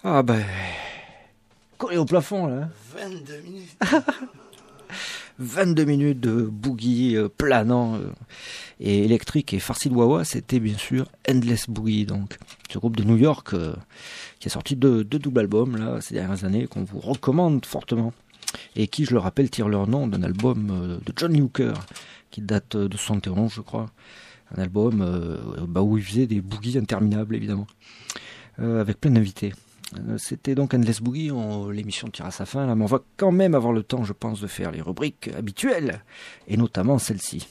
D: Ah ben, collé au plafond là.
G: vingt-deux minutes.
D: vingt-deux minutes de boogie euh, planant euh, et électrique et farci de wah-wah, c'était bien sûr Endless Boogie, donc ce groupe de New York euh, qui a sorti deux, deux doubles albums là ces dernières années qu'on vous recommande fortement et qui, je le rappelle, tire leur nom d'un album euh, de John Lee Hooker qui date de soixante et onze, je crois, un album euh, bah, où il faisait des boogies interminables évidemment, euh, avec plein d'invités. C'était donc Endless Boogie, on, l'émission tire à sa fin là, mais on va quand même avoir le temps, je pense, de faire les rubriques habituelles, et notamment celle-ci.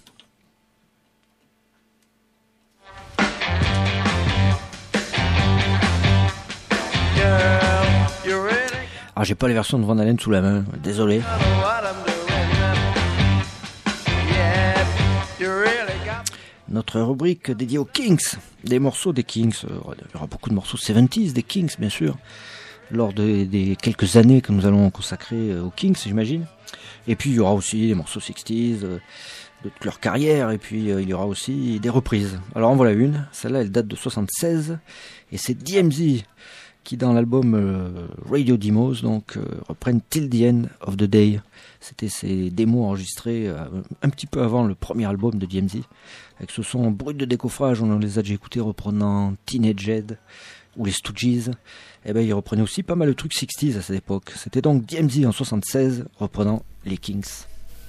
D: Ah, j'ai pas les versions de Van Halen sous la main, désolé. Notre rubrique dédiée aux Kings, des morceaux des Kings, il y aura beaucoup de morceaux soixante-dix des Kings bien sûr, lors de, des quelques années que nous allons consacrer aux Kings, j'imagine. Et puis il y aura aussi des morceaux soixante-dix de toute leur carrière, et puis il y aura aussi des reprises. Alors en voilà une, celle-là elle date de soixante-seize, et c'est D M Z qui dans l'album euh, Radio Demos donc euh, reprennent Till the End of the Day. C'était ces démos enregistrées euh, un petit peu avant le premier album de D M Z, avec ce son brut de décoffrage. On les a déjà écoutés reprenant Teenage Head ou les Stooges. Et ben ils reprenaient aussi pas mal de trucs soixante-dix à cette époque. C'était donc D M Z en soixante-seize reprenant les Kings.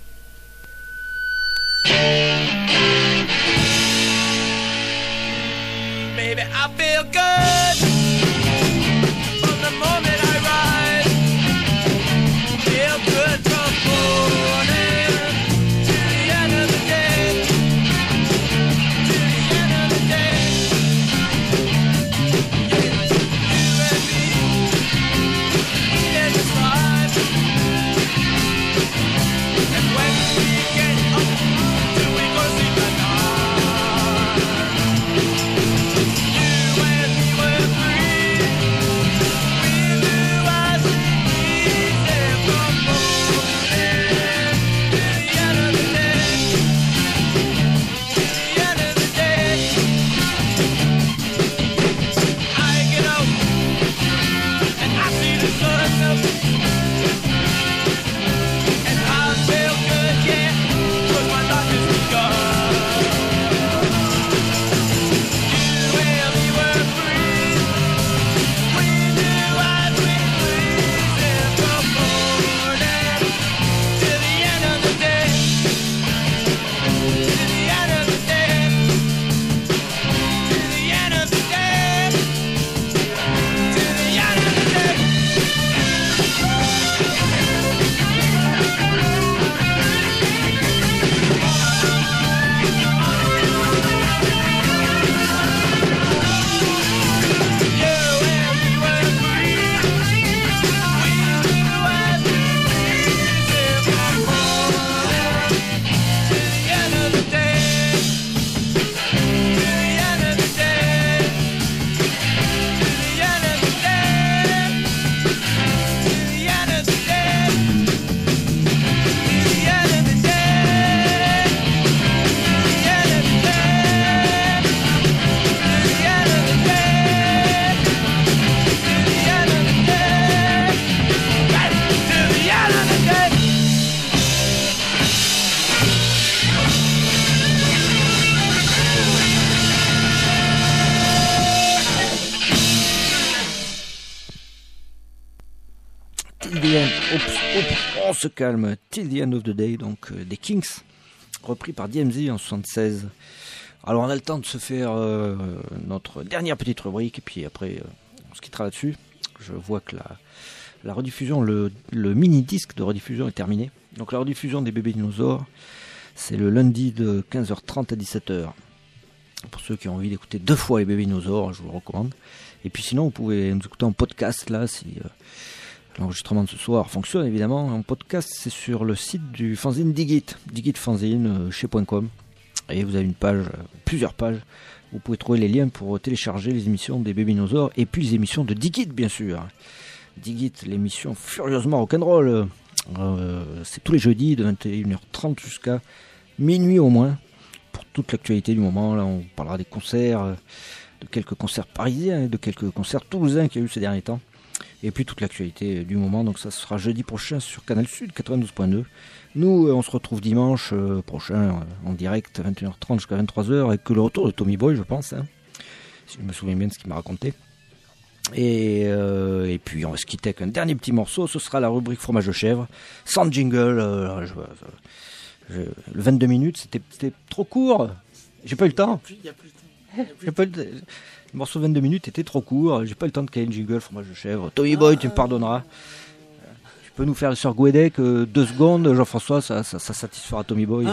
H: Baby, I feel good. The moment I rise, feel good from morning to the end of the day, to the end of the day. You and me, in this life, and when we get up, do we go see the night? You and me were free.
D: On se calme, Till the End of the Day, donc euh, des Kings, repris par D M Z en soixante-seize. Alors on a le temps de se faire euh, notre dernière petite rubrique, et puis après euh, on se quittera là-dessus. Je vois que la, la rediffusion, le, le mini-disque de rediffusion est terminé. Donc la rediffusion des Bébés Dinosaures, c'est le lundi de quinze heures trente à dix-sept heures. Pour ceux qui ont envie d'écouter deux fois les Bébés Dinosaures, je vous le recommande. Et puis sinon, vous pouvez nous écouter en podcast, là, si euh, l'enregistrement de ce soir fonctionne, évidemment. En podcast, c'est sur le site du fanzine Digit, Digit Fanzine, euh, chez .com. Et vous avez une page, euh, plusieurs pages, où vous pouvez trouver les liens pour télécharger les émissions des Bébés Dinosaures, et puis les émissions de Digit, bien sûr. Digit, l'émission furieusement rock'n'roll. Euh, c'est tous les jeudis, de vingt et une heures trente jusqu'à minuit au moins, pour toute l'actualité du moment. Là, on parlera des concerts, de quelques concerts parisiens et de quelques concerts toulousains qu'il y a eu ces derniers temps. Et puis toute l'actualité du moment, donc ça sera jeudi prochain sur Canal Sud quatre-vingt-douze point deux. Nous, on se retrouve dimanche euh, prochain euh, en direct à vingt et une heures trente jusqu'à vingt-trois heures avec le retour de Tommy Boy, je pense, hein, si je me souviens bien de ce qu'il m'a raconté. Et, euh, et puis on va se quitter avec un dernier petit morceau, ce sera la rubrique fromage de chèvre, sans jingle. Euh, je, je, le vingt-deux minutes, c'était, c'était trop court, j'ai pas eu le temps.
F: Il n'y a plus de temps.
D: J'ai pas eu le, le morceau de vingt-deux minutes était trop court, j'ai pas eu le temps de caler une jingle fromage de chèvre. Tommy Boy, tu me pardonneras. Tu peux nous faire sur Guédec euh, deux secondes, Jean-François, ça, ça, ça satisfera Tommy Boy.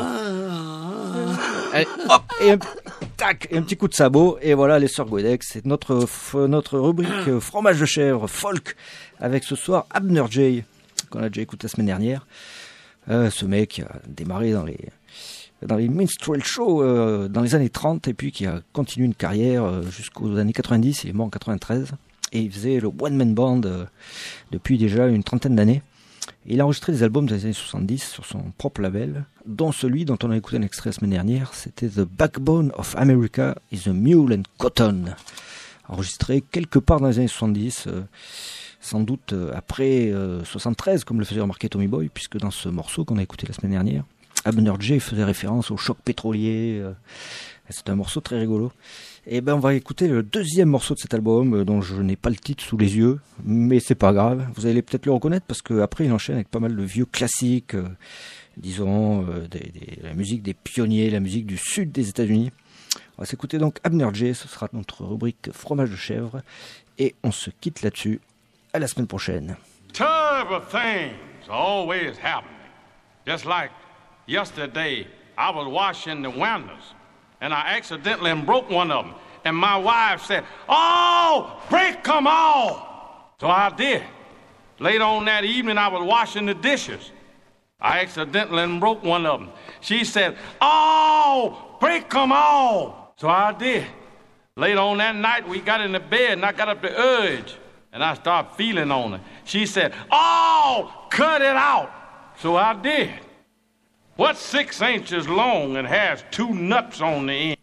D: Allez, hop, et un, tac, et un petit coup de sabot, et voilà les sœurs Guédec, c'est notre, notre rubrique fromage de chèvre folk, avec ce soir Abner Jay, qu'on a déjà écouté la semaine dernière. Euh, ce mec qui a démarré dans les, dans les minstrel shows euh, dans les années trente, et puis qui a continué une carrière euh, jusqu'aux années quatre-vingt-dix, il est mort en quatre-vingt-treize, et il faisait le one-man band euh, depuis déjà une trentaine d'années. Il a enregistré des albums des années soixante-dix sur son propre label, dont celui dont on a écouté un extrait la semaine dernière, c'était The Backbone of America is a Mule and Cotton, enregistré quelque part dans les années soixante-dix, euh, sans doute euh, après euh, soixante-treize, comme le faisait remarquer Tommy Boy, puisque dans ce morceau qu'on a écouté la semaine dernière, Abner Jay faisait référence au choc pétrolier. Euh, c'est un morceau très rigolo. Et ben on va écouter le deuxième morceau de cet album euh, dont je n'ai pas le titre sous les yeux, mais c'est pas grave. Vous allez peut-être le reconnaître parce qu'après il enchaîne avec pas mal de vieux classiques, euh, disons euh, des, des, la musique des pionniers, la musique du sud des États-Unis. On va s'écouter donc Abner Jay, ce sera notre rubrique fromage de chèvre, et on se quitte là-dessus. À la semaine prochaine.
I: Terrible things always happen. Just like yesterday, I was washing the windows, and I accidentally broke one of them. And my wife said, "Oh, break them all." So I did. Later on that evening, I was washing the dishes. I accidentally broke one of them. She said, "Oh, break them all." So I did. Later on that night, we got in the bed, and I got up the urge, and I started feeling on it. She said, "Oh, cut it out." So I did. What's six inches long and has two nuts on the end?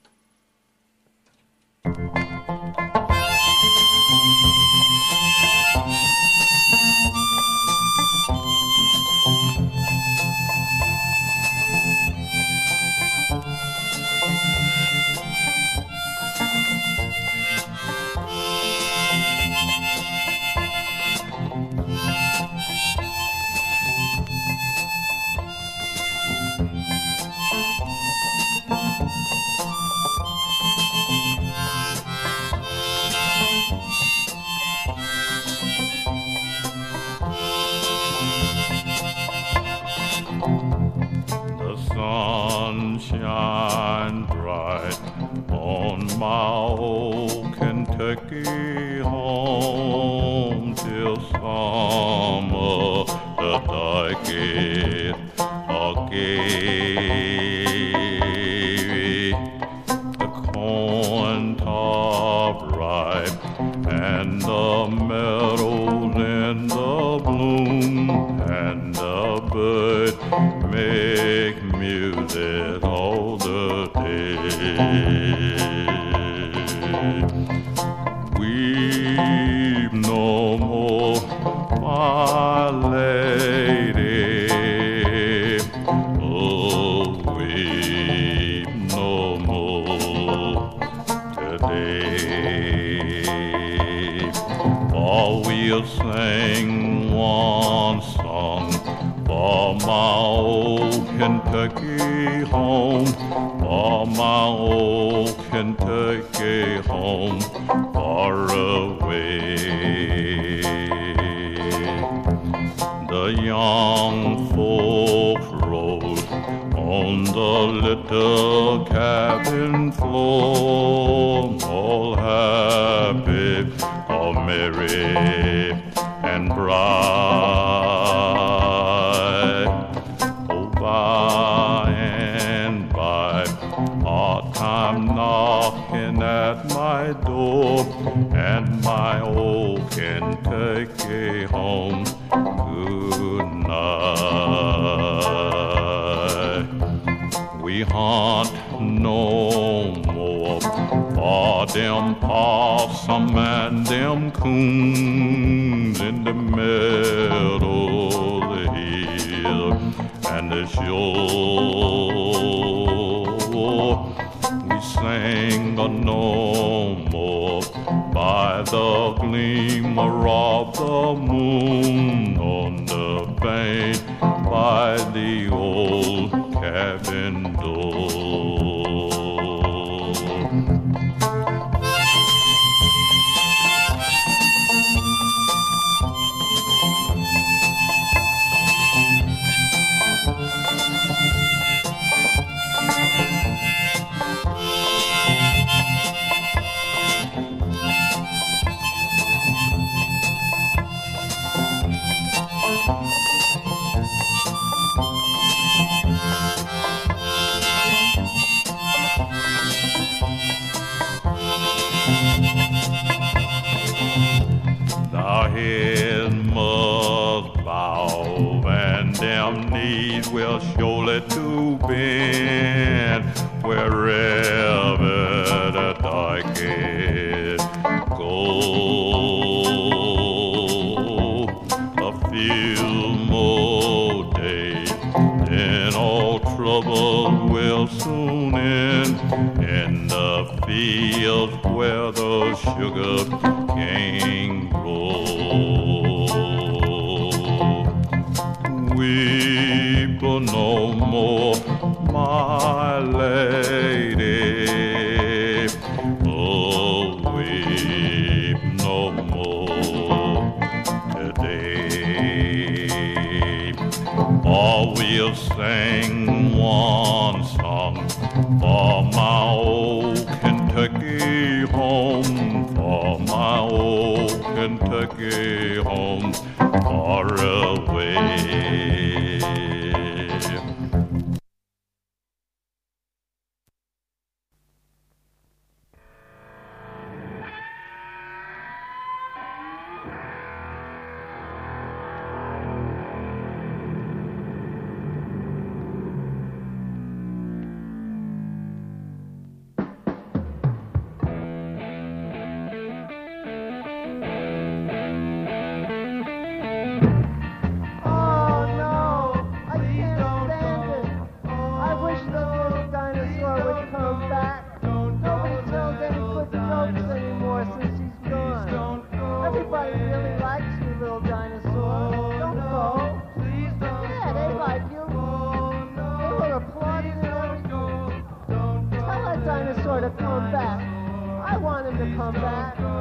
I: Sunshine bright on my old Kentucky home till summer the darkest gave the corn top ripe and the meadows in the bloom and the bird make music all the day. Weep no more, my lady. Oh, weep no more today. For we'll sing one song for my old Kentucky home, for my old Kentucky home, far away. The young folks rode on the little cabin floor, all happy, all merry and bright. Oh, by and by, our time knocking at my door, and my old Kentucky home, good night. We hunt no more for them possum and them coons in
J: and the shore. We sang a no more by the gleamer of the moon on the bank by the old cabin door. His must bow and them knees will surely to bend wherever the darkest go. A few more days, then all trouble will soon end in the fields where the sugar cane grows. Weep no more, my lady. Oh, weep no more today. Or we'll sing one song for my old Kentucky home, for my old Kentucky home, far away.
A: To come back. I want him to come back.